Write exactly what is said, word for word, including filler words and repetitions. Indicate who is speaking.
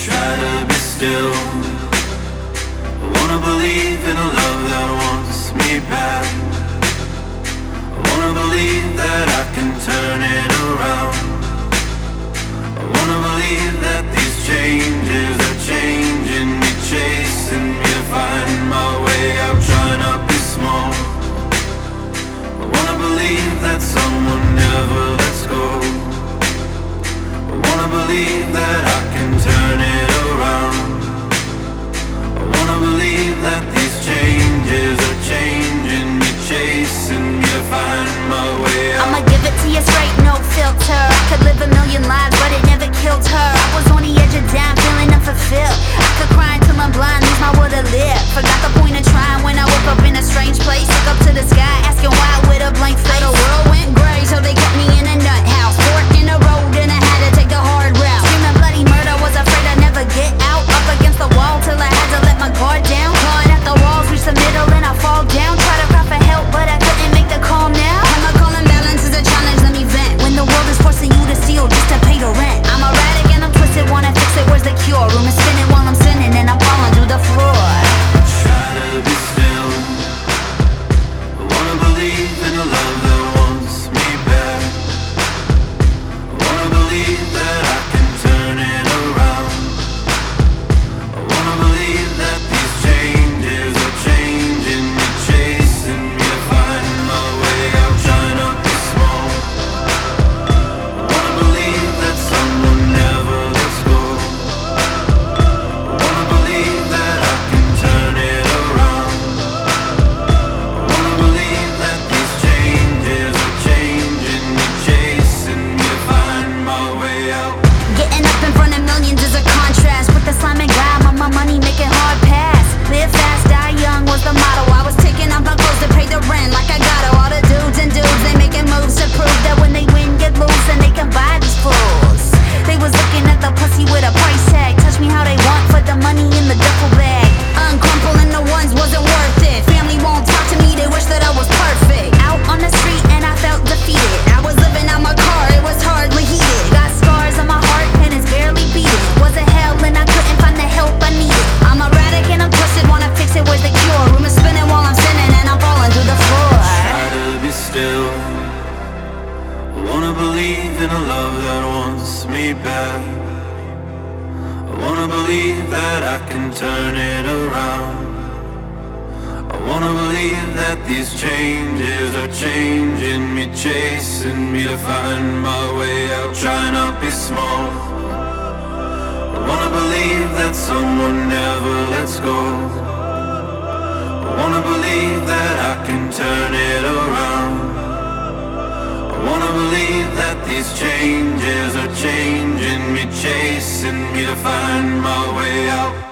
Speaker 1: try to be still. I wanna believe in a love that wants me back. I wanna believe that I can turn it around. I wanna believe that these changes are changing me, chasing me to find my way out, trying to be small. I wanna believe that someone never lets go. I wanna believe that I can turn it around. I wanna believe that these changes are changing me, chasing me to find my way out.
Speaker 2: I'ma give it to you straight, no filter. I could live a million lives, but it never killed her. I was on the edge of down, feeling unfulfilled. I could cry until I'm blind, lose my will to live. Forgot the point of trying when I woke up in a strange place. Look up to the sky, asking why with a blank face. The world went gray, so they kept me in a nut house. Fork in the road, and I had to take the hard route. Screaming bloody murder, was afraid I'd never get out. Up against the wall till I had to let my guard down. Clawing at the walls, reach the middle, and I fall down. Try to cry for help, but I couldn't make the call now. Chemical imbalance is a challenge, let me vent. When the world is forcing you to steal just to pay the rent. I'm erratic and I'm twisted, wanna fix it, where's the cure? Room is spinning while I'm sinning and I'm falling through the floor.
Speaker 1: Try to be still. I wanna believe in a love that wants me back. I wanna believe that I can turn it around. I wanna believe that these changes are changing me, chasing me to find my way out, trying to be small. I wanna believe that someone never lets go. I wanna believe that I can turn it around. I wanna believe that these changes are changing me, chasing me to find my way out.
Speaker 2: Getting up in front of millions is a contrast. With the slime and guy, my, my money making hard pass. Live fast, die young was the motto. I was taking off my clothes to pay the rent like I got to. All the dudes and dudes, they making moves to prove that when they win, get loose, and they can buy these fools. They was looking at the pussy with a price tag. Touch me how they want for the money in the duffel bag. Uncrumpling the ones wasn't worth it. Family won't talk to me, they wish that I was perfect. Out on the street and I felt defeated. I was living out my car, it was hardly heated. Got scars on my heart and it's barely beating. Was it hell and I couldn't find the help I needed. I'm erratic and I'm twisted, wanna fix it, where's the cure? Room is spinning while I'm sinning and I'm falling through the floor.
Speaker 1: Try to be still. I wanna believe in a love that wants me back. I wanna believe that I can turn it around. I wanna believe that these changes are changing me, chasing me to find my way out, trying to be small. I wanna believe that someone never lets go. I wanna believe that I can turn it around. I wanna believe that these changes are changing me, chasing me to find my way out.